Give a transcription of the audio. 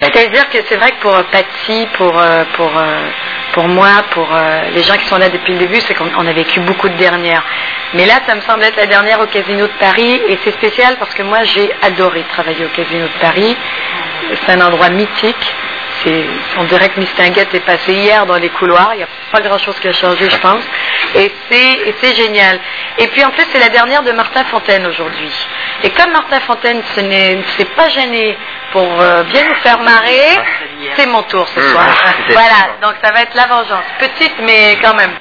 C'est-à-dire que c'est vrai que pour Patsy, pour moi, pour les gens qui sont là depuis le début, c'est qu'on a vécu beaucoup de dernières. Mais là, ça me semble être la dernière au Casino de Paris, et c'est spécial parce que moi, j'ai adoré travailler au Casino de Paris. C'est un endroit mythique. On dirait que Mistinguett est passé hier dans les couloirs. Il n'y a pas grand-chose qui a changé, je pense. Et c'est génial. Et puis en plus, c'est la dernière de Martin Fontaine aujourd'hui. Et comme Martin Fontaine ne s'est pas gêné pour bien nous faire marrer, c'est mon tour ce soir. Voilà, donc ça va être la vengeance. Petite, mais quand même.